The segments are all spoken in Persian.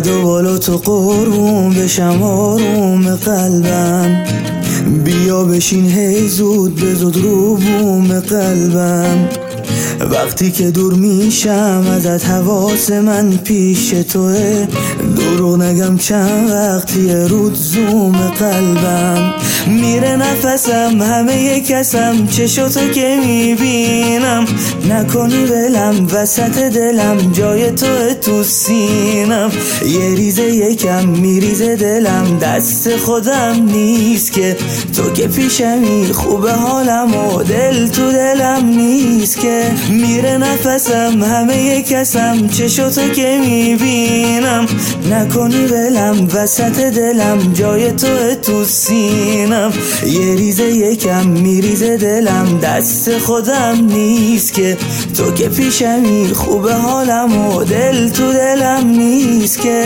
رد و بالا تو قربون بشم آروم قلبم، بیا بشین هی زود به زود رو بوم قلبم. وقتی که دور میشم ازت حواس من پیش توه، دروغ نگم چند وقتی رود زوم قلبم. میره نفسم همه کسم چشاتو که میبینم، نکنی ولم وسط دلم جای تو سینم. یه ریزه یکم میریزه دلم دست خودم نیست که، تو که پیشمی خوبه حالم و دل تو دلم نیست که. میره نفسم همه کسم چشاتو که میبینم، نکنی ولم وسط دلم جای تو سینم. یه ریزه یکم میریزه دلم دست خودم نیست که، تو که پیشمی خوبه حالم و دل تو دلم نیست که.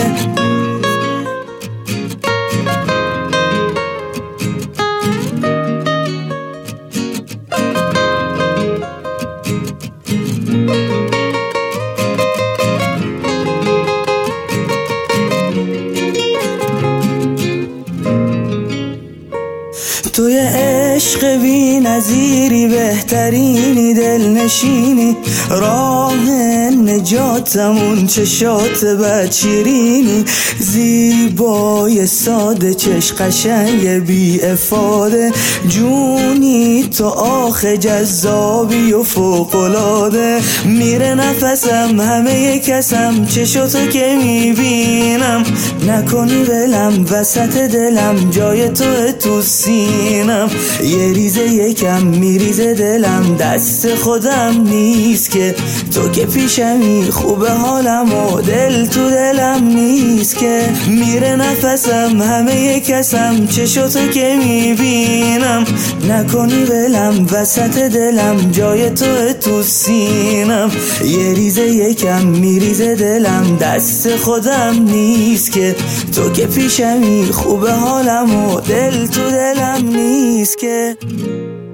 توی عشق بی نظیری، بهترینی دلنشینی، راه نجاتمون چشات بدشیرینی، زیبای ساده چش قشنگ بی افاده، جونی تو آخه جذابی و فوقلاده. میره نفسم همه کسم چشاتو که میبینم، نکنی ولم وسط دلم جای تو سینم. یه ریزه یکم میریزه دلم دست خودم نیست که، تو که پیشمی خوبه حالم و دل تو دلم نیست که. میره نفسم همه کسم چشاتو که میبینم، نکنی ولم وسط دلم جای تو سینم. یه ریزه یکم میریزه دلم دست خودم نیست که، تو که پیشمی خوبه حالم و دل تو دلم نیست که.